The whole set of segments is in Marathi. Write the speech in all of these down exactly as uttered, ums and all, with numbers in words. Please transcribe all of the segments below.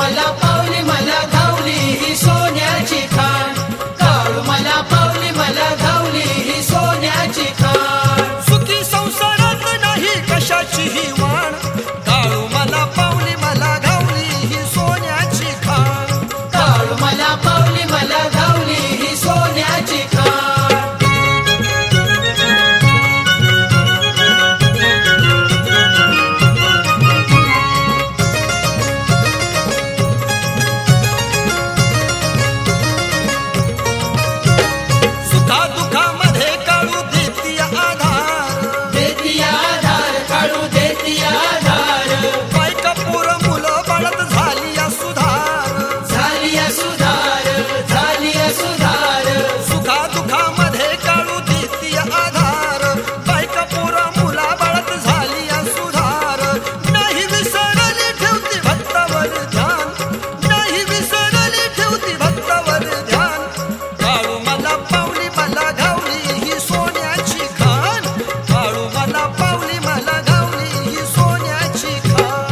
मला पावली मला घावली ही सोन्याची खाण, काळू मला पावली मला घावली ही सोन्याची खाण. सुखी संसारात नाही कशाचीही वाण, काळू मला पावली मला घावली ही सोन्याची खाण. काळू मला पावली मला घावली ही सोन्याची खाण. सुखादुखामध्ये काळू देती आधार, देती आधार काळू देती आधार. बायका पोरं मुलं बाळत झाली या सुधार, झाली या सुधार झाली या सुधार. सुखादुखामध्ये काळू देती आधार, बायका पोरं मुला बाळत झाली या सुधार. नाही विसरली ठेवती भक्तावर ध्यान, नाही विसरली ठेवती भक्तावर ध्यान. काळू मला पावली मला घावली ही सोन्याची खाण, काळू मला पावली मला घावली ही सोन्याची खाण.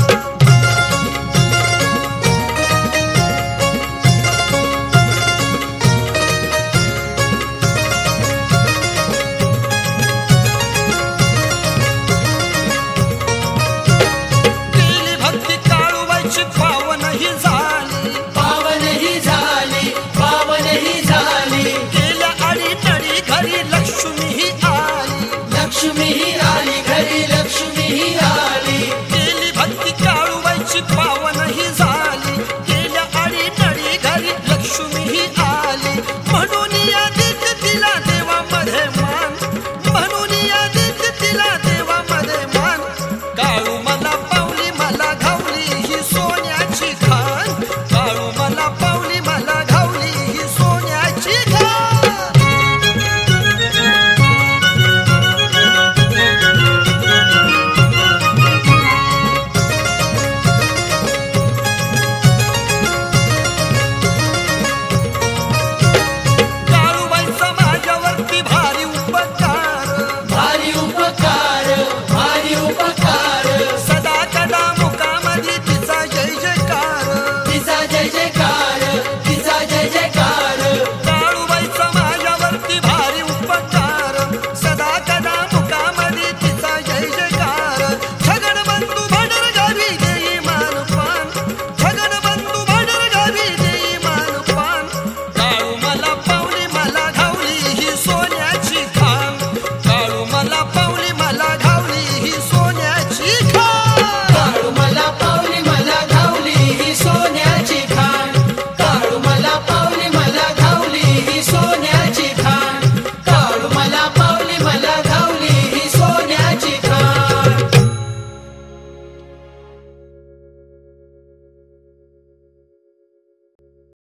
केली भक्ती काळूबाईची पावनही झाली, पावनही झाली पावनही झाली. गेल्या अडीतडी घरी लक्ष्मीही आली, लक्ष्मीही